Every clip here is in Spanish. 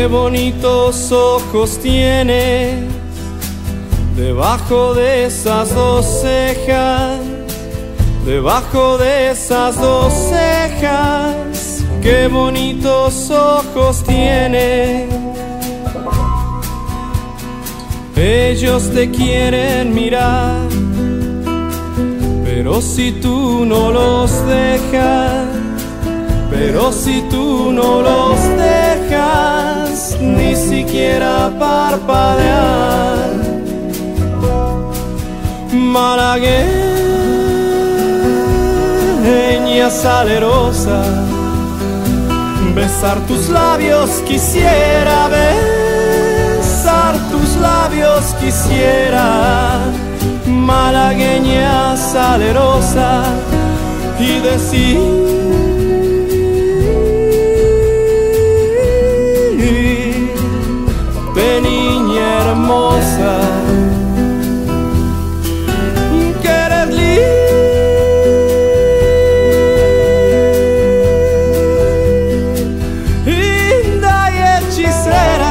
Qué bonitos ojos tienes debajo de esas dos cejas, debajo de esas dos cejas. Qué bonitos ojos tienes. Ellos te quieren mirar, pero si tú no los dejas, pero si tú no los dejas ni siquiera parpadear. Malagueña salerosa, besar tus labios quisiera, besar tus labios quisiera. Malagueña salerosa, y decir: de niña hermosa, que eres linda y hechicera,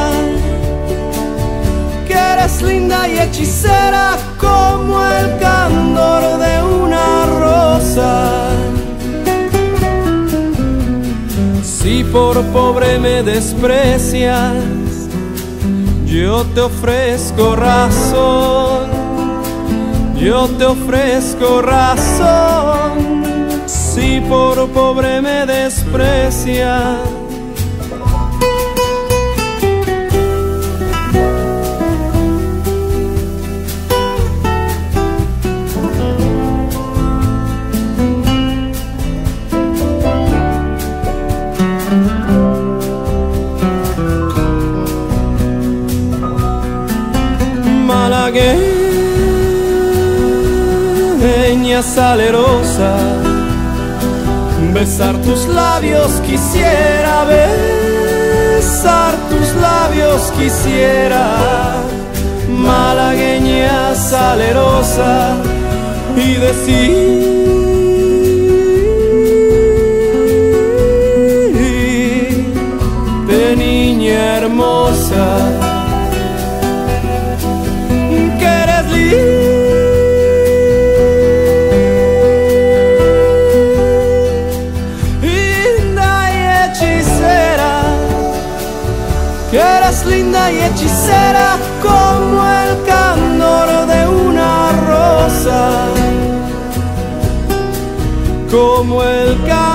que eres linda y hechicera como el candor de una rosa. Si por pobre me desprecias, yo te ofrezco razón, yo te ofrezco razón. Si por pobre me desprecias, malagueña salerosa, besar tus labios quisiera, besar tus labios quisiera. Malagueña salerosa, y decir: de niña hermosa, que eres linda y hechicera como el candor de una rosa, como el candor